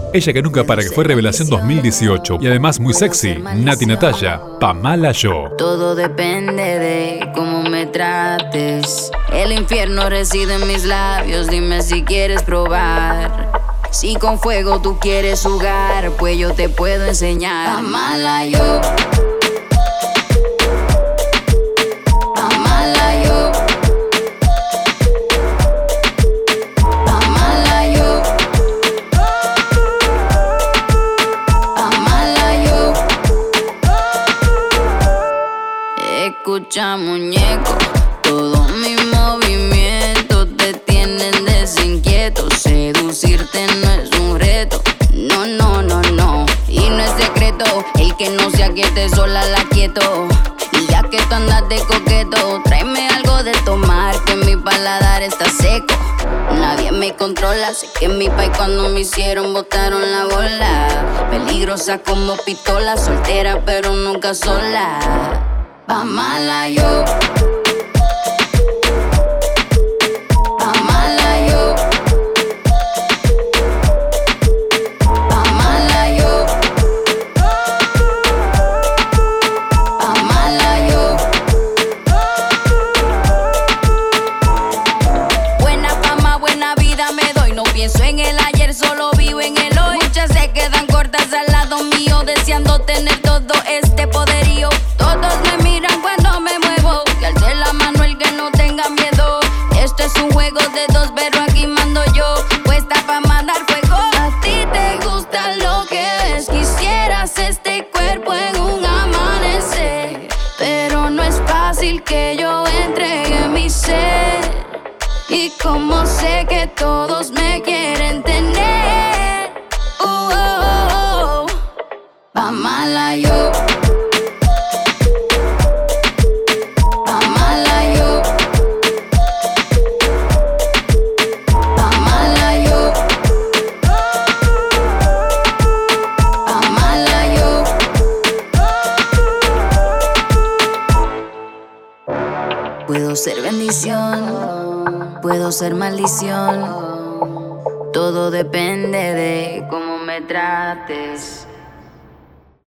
Ella que nunca para, que fue revelación 2018 y además muy sexy, Nati Natalia, Pamala Yo. Todo depende de cómo me trates. El infierno reside en mis labios, dime si quieres probar. Si con fuego tú quieres jugar, pues yo te puedo enseñar. Pamala Yo. Escucha, muñeco, todos mis movimientos te tienen desinquieto. Seducirte no es un reto, no, no, no, no. Y no es secreto, el que no se aquiete sola la quieto. Y ya que tú andas de coqueto, tráeme algo de tomar, que mi paladar está seco. Nadie me controla, sé que en mi país cuando me hicieron botaron la bola. Peligrosa como pistola, soltera pero nunca sola. Pamala Yo. Pamala Yo. Pamala Yo. Pamala Yo. Buena fama, buena vida me doy. No pienso en el ayer, solo vivo en el hoy. Muchas se quedan cortas al lado mío, deseando tener todo este poderío. Todos me miran cuando me muevo, que alce la mano el que no tenga miedo. Esto es un juego de dos, pero aquí mando yo, puesta pa' mandar fuego. A ti te gusta lo que ves, quisieras este cuerpo en un amanecer, pero no es fácil que yo entregue mi ser. Y como sé que todos me quieren tener, Pamala Yo. Puedo ser bendición, puedo ser maldición. Todo depende de cómo me trates.